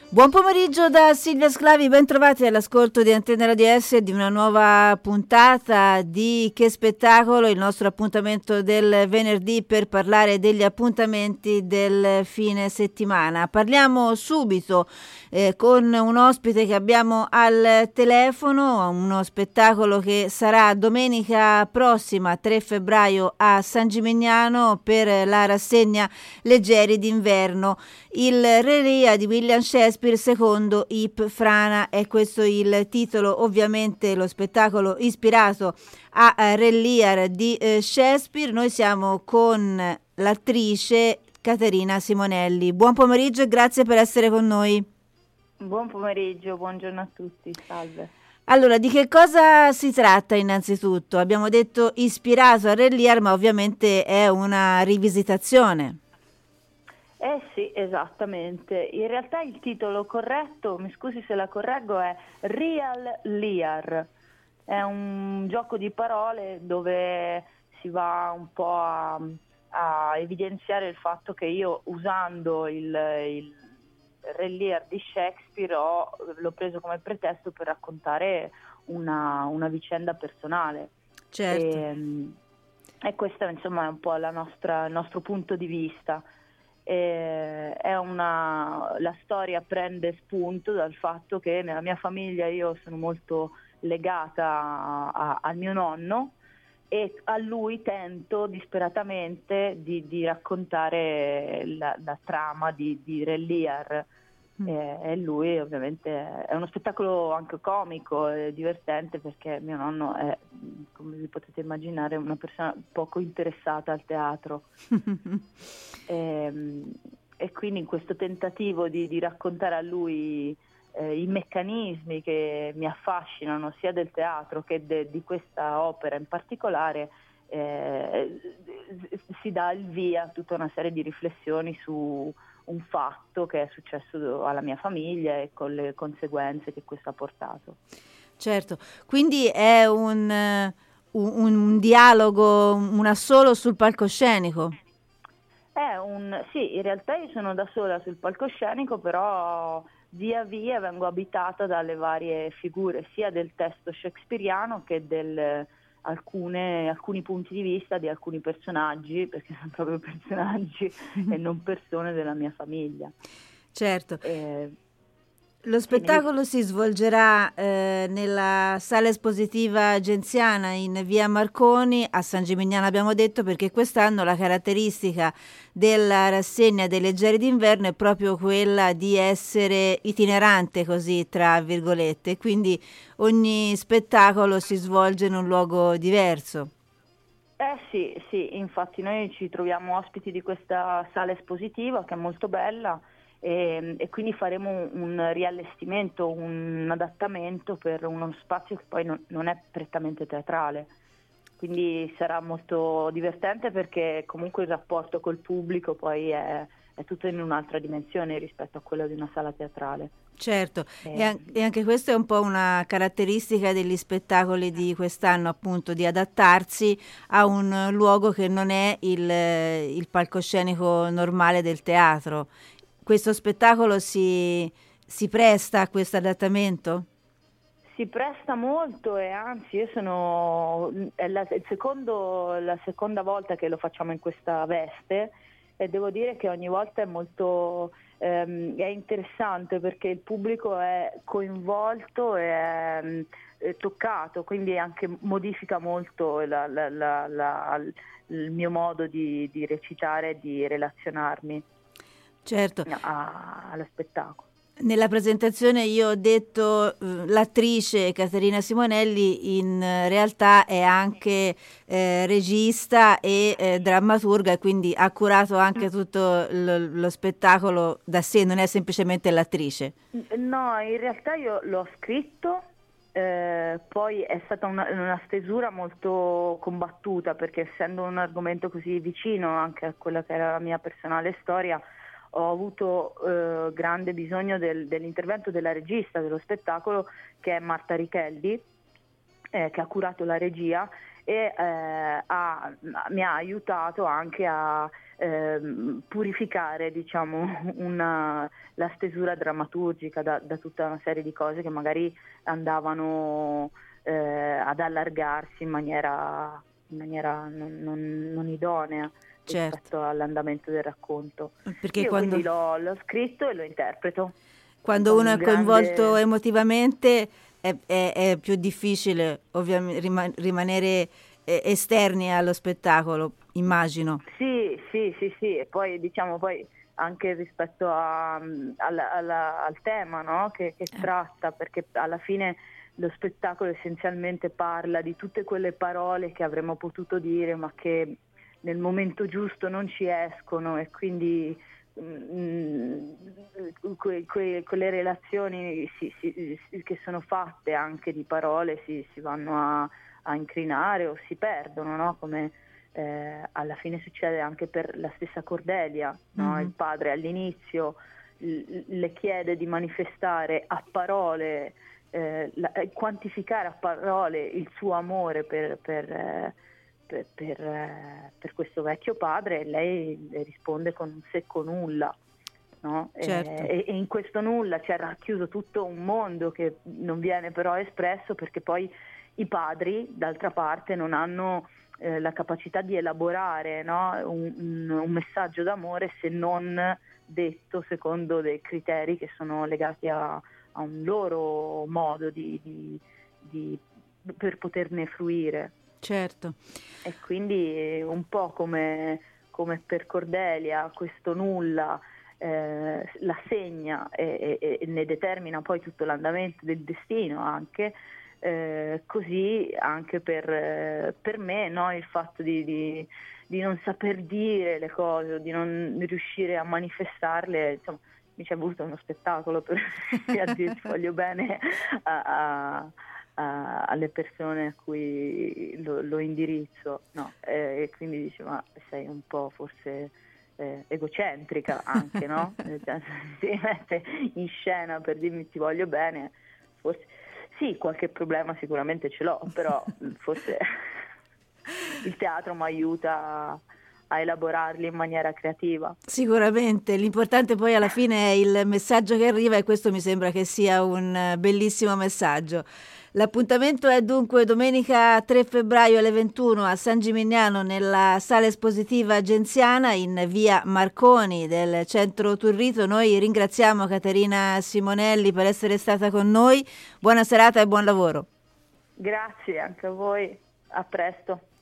Buon pomeriggio da Silvia Sclavi, ben trovati all'ascolto di Antenne Radio S e di una nuova puntata di Che Spettacolo, il nostro appuntamento del venerdì per parlare degli appuntamenti del fine settimana. Parliamo subito con un ospite che abbiamo al telefono, uno spettacolo che sarà domenica prossima, 3 febbraio, a San Gimignano per la rassegna Leggeri d'inverno. Il Re Lear di William Shakespeare secondo Ip Frana, è questo il titolo, ovviamente lo spettacolo ispirato a Re Lear di Shakespeare. Noi siamo con l'attrice Caterina Simonelli. Buon pomeriggio e grazie per essere con noi. Buon pomeriggio, buongiorno a tutti, salve. Allora, di che cosa si tratta innanzitutto? Abbiamo detto ispirato a Re Lear, ma ovviamente è una rivisitazione. Sì, esattamente. In realtà il titolo corretto, mi scusi se la correggo, è Real Lear. È un gioco di parole dove si va un po' a evidenziare il fatto che io, usando il Re Lear di Shakespeare, l'ho preso come pretesto per raccontare una vicenda personale. Certo. E questo, insomma, è un po' il nostro punto di vista. La storia prende spunto dal fatto che nella mia famiglia io sono molto legata al mio nonno e a lui tento disperatamente di raccontare la trama di Re Lear. E lui ovviamente è uno spettacolo anche comico e divertente, perché mio nonno è, come vi potete immaginare, una persona poco interessata al teatro. E quindi in questo tentativo di raccontare a lui i meccanismi che mi affascinano sia del teatro che di questa opera in particolare, si dà il via a tutta una serie di riflessioni su un fatto che è successo alla mia famiglia e con le conseguenze che questo ha portato. Certo, quindi è un dialogo, un assolo sul palcoscenico? Sì, in realtà io sono da sola sul palcoscenico, però via via vengo abitata dalle varie figure, sia del testo shakespeariano che alcuni punti di vista di alcuni personaggi, perché sono proprio personaggi e non persone della mia famiglia. Certo. Lo spettacolo si svolgerà nella sala espositiva Genziana in via Marconi a San Gimignano, abbiamo detto, perché quest'anno la caratteristica della rassegna dei Leggeri d'inverno è proprio quella di essere itinerante, così tra virgolette, quindi ogni spettacolo si svolge in un luogo diverso. Sì, infatti noi ci troviamo ospiti di questa sala espositiva che è molto bella. E quindi faremo un riallestimento, un adattamento per uno spazio che poi non è prettamente teatrale, quindi sarà molto divertente, perché comunque il rapporto col pubblico poi è tutto in un'altra dimensione rispetto a quello di una sala teatrale. Certo, e anche questo è un po' una caratteristica degli spettacoli di quest'anno, appunto, di adattarsi a un luogo che non è il palcoscenico normale del teatro. Questo spettacolo si presta a questo adattamento? Si presta molto, e anzi io è la seconda volta che lo facciamo in questa veste, e devo dire che ogni volta è molto è interessante, perché il pubblico è coinvolto e è toccato, quindi anche modifica molto il mio modo di recitare e di relazionarmi. Certo. Allo spettacolo. Nella presentazione io ho detto l'attrice Caterina Simonelli in realtà è anche regista e drammaturga, e quindi ha curato anche tutto lo spettacolo da sé, non è semplicemente l'attrice. No, in realtà io l'ho scritto, poi è stata una stesura molto combattuta, perché essendo un argomento così vicino anche a quella che era la mia personale storia, ho avuto grande bisogno dell'intervento della regista dello spettacolo, che è Marta Richeldi, che ha curato la regia e mi ha aiutato anche a purificare, diciamo, la stesura drammaturgica da tutta una serie di cose che magari andavano ad allargarsi in maniera non idonea, certo, rispetto all'andamento del racconto. perché Io quando, quindi l'ho scritto e lo interpreto quando con uno un è coinvolto grande... emotivamente è più difficile ovviamente rimanere esterni allo spettacolo, immagino. Sì, e poi diciamo anche rispetto al tema, no? che tratta, perché alla fine lo spettacolo essenzialmente parla di tutte quelle parole che avremmo potuto dire ma che nel momento giusto non ci escono, e quindi quelle relazioni che sono fatte anche di parole si vanno a incrinare o si perdono, no? Come alla fine succede anche per la stessa Cordelia, no? Mm-hmm. Il padre all'inizio le chiede di manifestare a parole, quantificare a parole il suo amore per questo vecchio padre, e lei le risponde con un secco nulla, no? Certo. E in questo nulla c'è racchiuso tutto un mondo che non viene però espresso, perché poi i padri d'altra parte non hanno la capacità di elaborare, no? un messaggio d'amore se non detto secondo dei criteri che sono legati a un loro modo per poterne fruire. Certo. E quindi un po' come per Cordelia questo nulla la segna e ne determina poi tutto l'andamento del destino anche, così anche per me, no? Il fatto di non saper dire le cose, di non riuscire a manifestarle, insomma, mi ci è voluto uno spettacolo per a dirti voglio bene alle persone a cui lo indirizzo, no? E quindi dice, ma sei un po' forse egocentrica anche, no? Si mette in scena per dirmi ti voglio bene, forse sì, qualche problema sicuramente ce l'ho, però forse il teatro mi aiuta a elaborarli in maniera creativa. Sicuramente, l'importante poi alla fine è il messaggio che arriva, e questo mi sembra che sia un bellissimo messaggio. L'appuntamento è dunque domenica 3 febbraio alle 21 a San Gimignano nella sala espositiva Genziana in via Marconi del centro Turrito. Noi ringraziamo Caterina Simonelli per essere stata con noi. Buona serata e buon lavoro. Grazie anche a voi, a presto.